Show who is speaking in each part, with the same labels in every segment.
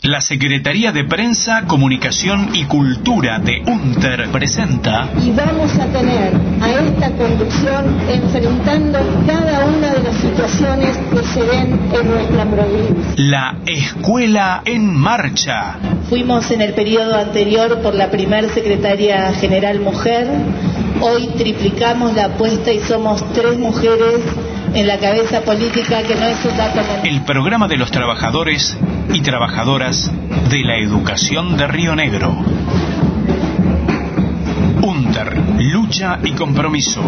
Speaker 1: La Secretaría de Prensa, Comunicación y Cultura de UNTER presenta...
Speaker 2: Y vamos a tener a esta conducción enfrentando cada una de las situaciones que se den en nuestra provincia.
Speaker 1: La Escuela en Marcha.
Speaker 3: Fuimos en el periodo anterior por la primer secretaria general mujer. Hoy triplicamos la apuesta y somos 3 mujeres en la cabeza política, que no es un dato menor.
Speaker 1: El programa de los trabajadores y trabajadoras de la educación de Río Negro. UNTER, lucha y compromiso.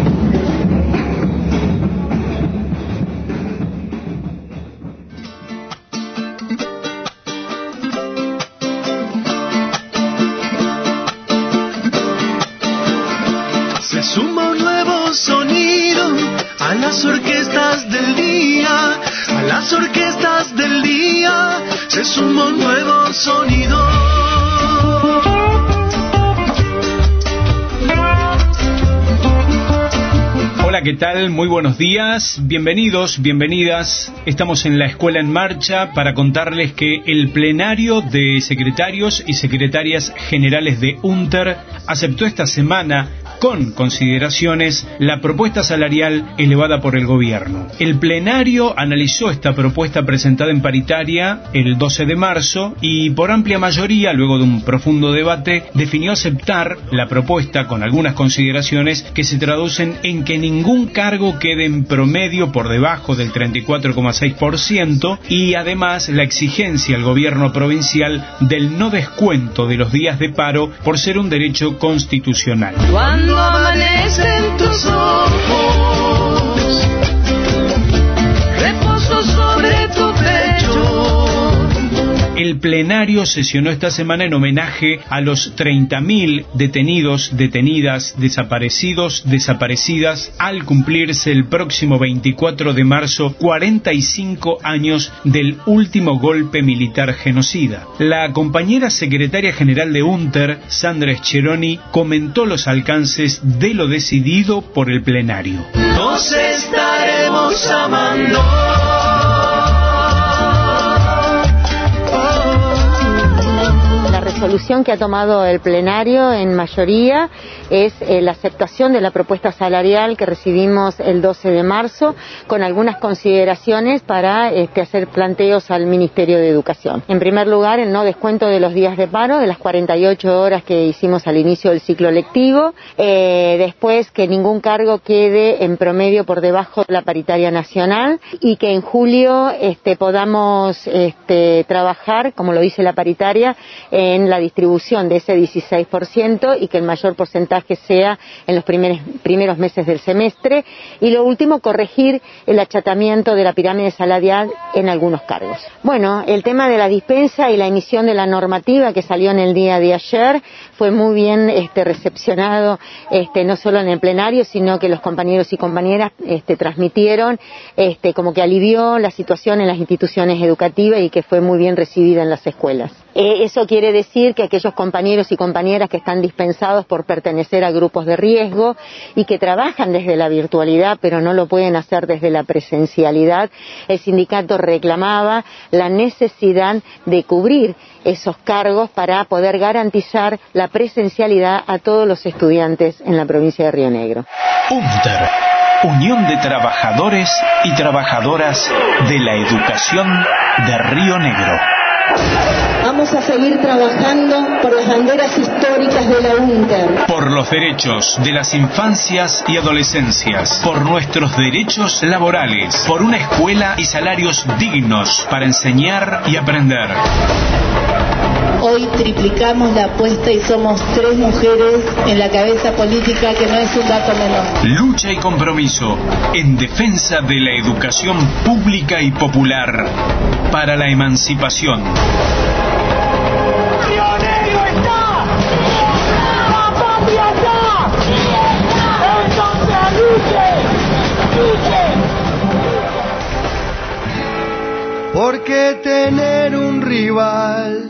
Speaker 4: Se suma un nuevo sonido a las orquestas del día, a las orquestas del día, se suma un nuevo sonido.
Speaker 1: Hola, ¿qué tal? Muy buenos días, bienvenidos, bienvenidas. Estamos en la Escuela en Marcha para contarles que el plenario de secretarios y secretarias generales de UNTER aceptó esta semana con consideraciones la propuesta salarial elevada por el gobierno. El plenario analizó esta propuesta presentada en paritaria el 12 de marzo y por amplia mayoría, luego de un profundo debate, definió aceptar la propuesta con algunas consideraciones que se traducen en que ningún cargo quede en promedio por debajo del 34,6% y además la exigencia al gobierno provincial del no descuento de los días de paro por ser un derecho constitucional.
Speaker 4: Cuando amanecen tus ojos, reposo sobre tu pecho.
Speaker 1: El plenario sesionó esta semana en homenaje a los 30.000 detenidos, detenidas, desaparecidos, desaparecidas, al cumplirse el próximo 24 de marzo 45 años del último golpe militar genocida. La compañera secretaria general de UNTER, Sandra Scheroni, comentó los alcances de lo decidido por el plenario.
Speaker 4: Nos estaremos amando.
Speaker 2: La resolución que ha tomado el plenario en mayoría es la aceptación de la propuesta salarial que recibimos el 12 de marzo, con algunas consideraciones para hacer planteos al Ministerio de Educación. En primer lugar, el no descuento de los días de paro, de las 48 horas que hicimos al inicio del ciclo lectivo. Después, que ningún cargo quede en promedio por debajo de la paritaria nacional y que en julio podamos trabajar, como lo dice la paritaria, en la distribución de ese 16% y que el mayor porcentaje sea en los primeros meses del semestre. Y lo último, corregir el achatamiento de la pirámide salarial en algunos cargos. Bueno, el tema de la dispensa y la emisión de la normativa que salió en el día de ayer fue muy bien recepcionado, no solo en el plenario, sino que los compañeros y compañeras transmitieron como que alivió la situación en las instituciones educativas y que fue muy bien recibida en las escuelas. Eso quiere decir que aquellos compañeros y compañeras que están dispensados por pertenecer a grupos de riesgo y que trabajan desde la virtualidad pero no lo pueden hacer desde la presencialidad, el sindicato reclamaba la necesidad de cubrir esos cargos para poder garantizar la presencialidad a todos los estudiantes en la provincia de Río Negro.
Speaker 1: UNTER, Unión de Trabajadores y Trabajadoras de la Educación de Río Negro.
Speaker 2: Vamos a seguir trabajando por las banderas históricas de la UNTER.
Speaker 1: Por los derechos de las infancias y adolescencias. Por nuestros derechos laborales. Por una escuela y salarios dignos para enseñar y aprender.
Speaker 3: Hoy triplicamos la apuesta y somos 3 mujeres en la cabeza política, que no es un dato menor.
Speaker 1: Lucha y compromiso en defensa de la educación pública y popular para la emancipación.
Speaker 5: ¡Río Negro está! ¡La patria está! ¡Entonces luche! ¡Luche!
Speaker 4: Porque tener un rival,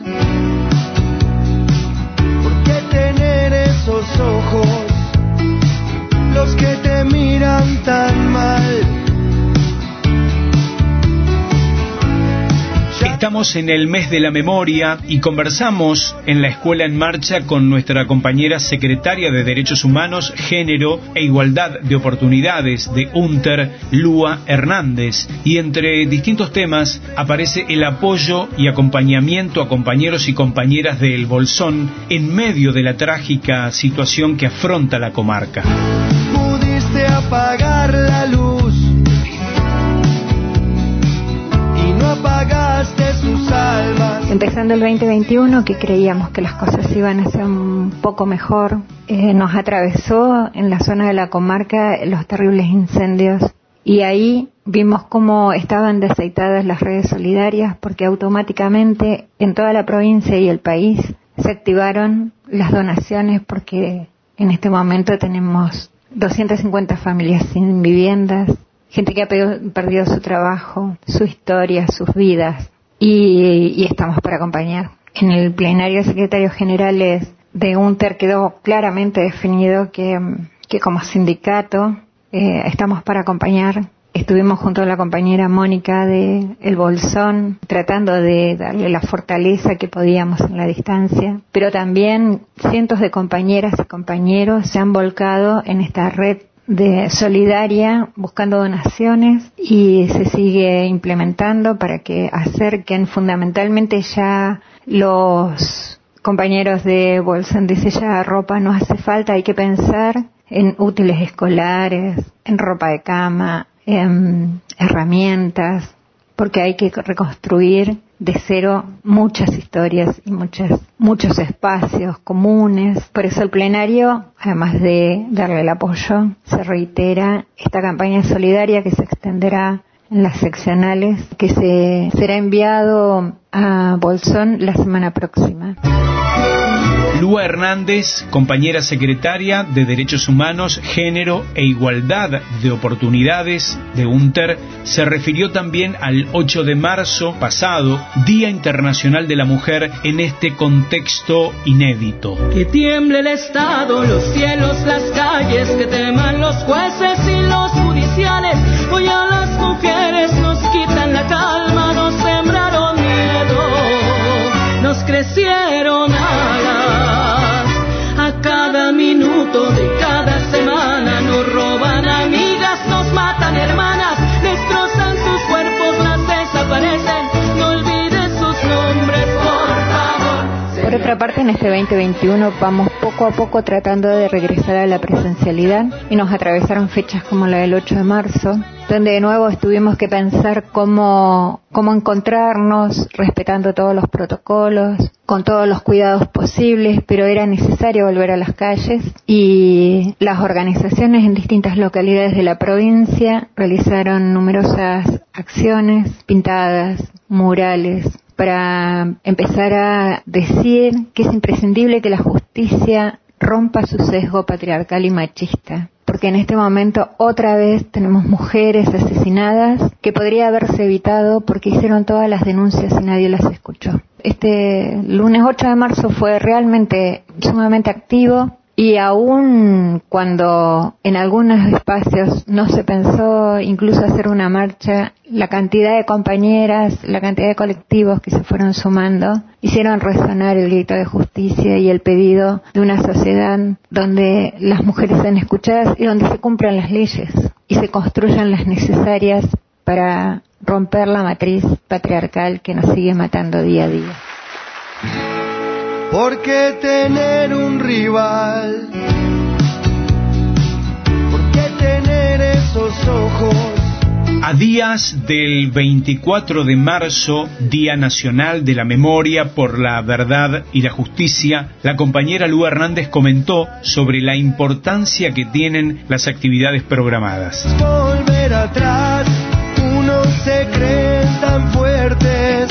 Speaker 4: porque tener esos ojos, los que te miran tan mal.
Speaker 1: Estamos en el mes de la memoria y conversamos en la Escuela en Marcha con nuestra compañera secretaria de Derechos Humanos, Género e Igualdad de Oportunidades de UNTER, Lua Hernández. Y entre distintos temas aparece el apoyo y acompañamiento a compañeros y compañeras de El Bolsón en medio de la trágica situación que afronta la comarca.
Speaker 4: Pudiste apagar la luz y no apagaste sus almas.
Speaker 6: Empezando el 2021, que creíamos que las cosas iban a ser un poco mejor, nos atravesó en la zona de la comarca los terribles incendios y ahí vimos cómo estaban desaitadas las redes solidarias, porque automáticamente en toda la provincia y el país se activaron las donaciones, porque en este momento tenemos 250 familias sin viviendas, gente que ha perdido su trabajo, su historia, sus vidas, y estamos para acompañar. En el plenario de secretarios generales de UNTER quedó claramente definido que como sindicato estamos para acompañar. Estuvimos junto a la compañera Mónica de El Bolsón tratando de darle la fortaleza que podíamos en la distancia, pero también cientos de compañeras y compañeros se han volcado en esta red de solidaria buscando donaciones y se sigue implementando para que acerquen fundamentalmente. Ya los compañeros de Bolsón dicen, ya ropa no hace falta, hay que pensar en útiles escolares, en ropa de cama, en herramientas, porque hay que reconstruir de cero muchas historias y muchos espacios comunes. Por eso el plenario, además de darle el apoyo, se reitera esta campaña solidaria que se extenderá en las seccionales, que será enviado a Bolsón la semana próxima.
Speaker 1: Lua Hernández, compañera secretaria de Derechos Humanos, Género e Igualdad de Oportunidades de UNTER, se refirió también al 8 de marzo pasado, Día Internacional de la Mujer, en este contexto inédito.
Speaker 7: Que tiemble el Estado, los cielos, las calles, que teman los jueces y los judiciales. Hoy a las mujeres nos quitan la calma, nos sembraron miedo, nos crecieron alas. A cada minuto de cada semana nos roban amigas, nos matan hermanas, destrozan sus cuerpos, las desaparecen. No olvides sus nombres, por favor.
Speaker 6: Por otra parte, en este 2021 vamos poco a poco tratando de regresar a la presencialidad y nos atravesaron fechas como la del 8 de marzo, donde de nuevo tuvimos que pensar cómo encontrarnos, respetando todos los protocolos, con todos los cuidados posibles, pero era necesario volver a las calles y las organizaciones en distintas localidades de la provincia realizaron numerosas acciones, pintadas, murales, para empezar a decir que es imprescindible que la justicia rompa su sesgo patriarcal y machista, porque en este momento otra vez tenemos mujeres asesinadas que podría haberse evitado porque hicieron todas las denuncias y nadie las escuchó. Este lunes 8 de marzo fue realmente sumamente activo, y aún cuando en algunos espacios no se pensó incluso hacer una marcha, la cantidad de compañeras, la cantidad de colectivos que se fueron sumando hicieron resonar el grito de justicia y el pedido de una sociedad donde las mujeres sean escuchadas y donde se cumplan las leyes y se construyan las necesarias para romper la matriz patriarcal que nos sigue matando día a día.
Speaker 4: ¿Por qué tener un rival? ¿Por qué tener esos ojos?
Speaker 1: A días del 24 de marzo, Día Nacional de la Memoria por la Verdad y la Justicia, la compañera Lua Hernández comentó sobre la importancia que tienen las actividades programadas.
Speaker 4: Volver atrás, unos se creen tan fuertes,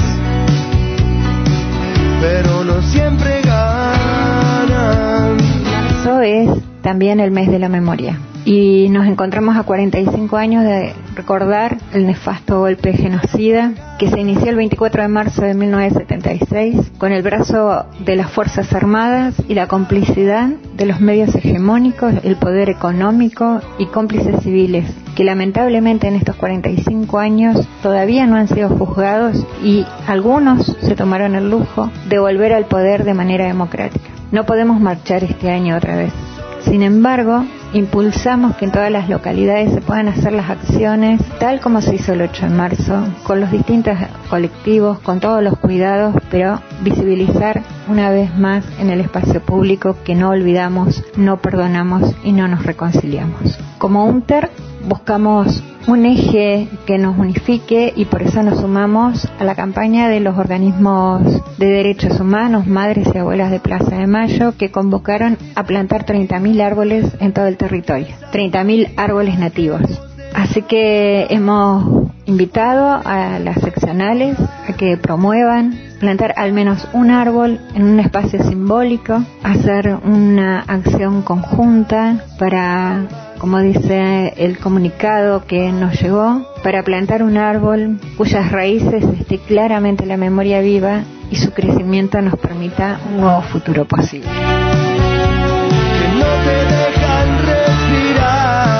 Speaker 4: pero no siempre ganan.
Speaker 6: Marzo es también el mes de la memoria y nos encontramos a 45 años recordar el nefasto golpe genocida que se inició el 24 de marzo de 1976 con el brazo de las Fuerzas Armadas y la complicidad de los medios hegemónicos, el poder económico y cómplices civiles, que lamentablemente en estos 45 años todavía no han sido juzgados y algunos se tomaron el lujo de volver al poder de manera democrática. No podemos marchar este año otra vez. Sin embargo, impulsamos que en todas las localidades se puedan hacer las acciones tal como se hizo el 8 de marzo, con los distintos colectivos, con todos los cuidados, pero visibilizar una vez más en el espacio público que no olvidamos, no perdonamos y no nos reconciliamos. Como UNTER buscamos un eje que nos unifique y por eso nos sumamos a la campaña de los organismos de derechos humanos, madres y abuelas de Plaza de Mayo, que convocaron a plantar 30.000 árboles en todo el territorio, 30.000 árboles nativos. Así que hemos invitado a las seccionales a que promuevan plantar al menos un árbol en un espacio simbólico, hacer una acción conjunta para, como dice el comunicado que nos llegó, para plantar un árbol cuyas raíces esté claramente la memoria viva y su crecimiento nos permita un nuevo futuro posible.
Speaker 4: Que no te dejan respirar,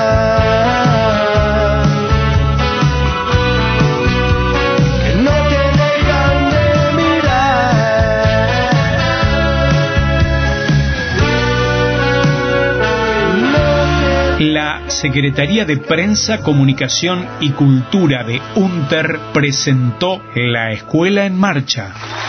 Speaker 4: que no te dejan de mirar,
Speaker 1: La Secretaría de Prensa, Comunicación y Cultura de UNTER presentó La Escuela en Marcha.